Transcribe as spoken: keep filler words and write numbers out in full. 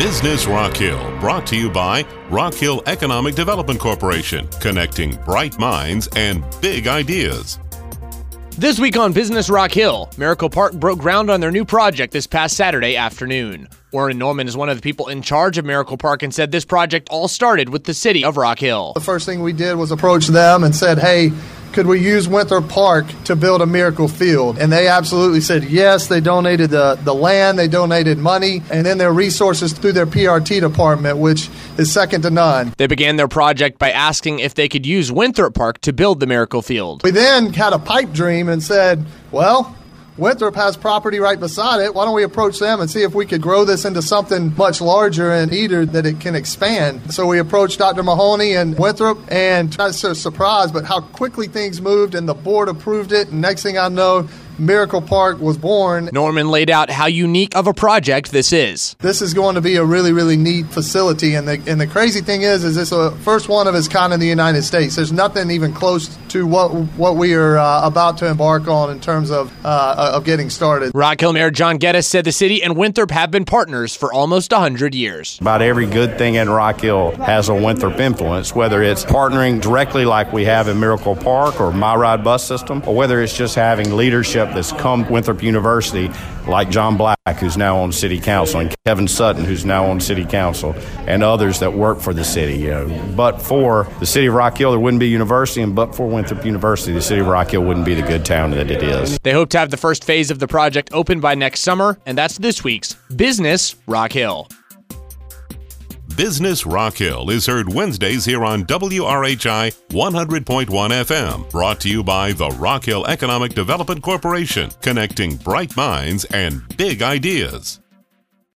Business Rock Hill, brought to you by Rock Hill Economic Development Corporation, connecting bright minds and big ideas. This week on Business Rock Hill, Miracle Park broke ground on their new project this past Saturday afternoon. Warren Norman is one of the people in charge of Miracle Park and said this project all started with the city of Rock Hill. The first thing we did was approach them and said, hey, could we use Winthrop Park to build a Miracle Field? And they absolutely said yes. They donated the, the land, they donated money, and then their resources through their P R T department, which is second to none. They began their project by asking if they could use Winthrop Park to build the Miracle Field. We then had a pipe dream and said, well, Winthrop has property right beside it. Why don't we approach them and see if we could grow this into something much larger and either that it can expand? So we approached Doctor Mahoney and Winthrop, and I was so surprised, but how quickly things moved, and the board approved it. And next thing I know, Miracle Park was born. Norman laid out how unique of a project this is. This is going to be a really, really neat facility, and the and the crazy thing is, is it's the first one of its kind in the United States. There's nothing even close to what what we are uh, about to embark on in terms of uh, of getting started. Rock Hill Mayor John Geddes said the city and Winthrop have been partners for almost one hundred years. About every good thing in Rock Hill has a Winthrop influence, whether it's partnering directly like we have in Miracle Park or My Ride bus system, or whether it's just having leadership that's come Winthrop University, like John Black, who's now on City Council, and Kevin Sutton, who's now on City Council, and others that work for the city. You know, but for the city of Rock Hill, there wouldn't be a university, and but for Winthrop University, the city of Rock Hill wouldn't be the good town that it is. They hope to have the first phase of the project open by next summer, and that's this week's Business Rock Hill. Business Rock Hill is heard Wednesdays here on W R H I one hundred point one F M, brought to you by the Rock Hill Economic Development Corporation, connecting bright minds and big ideas.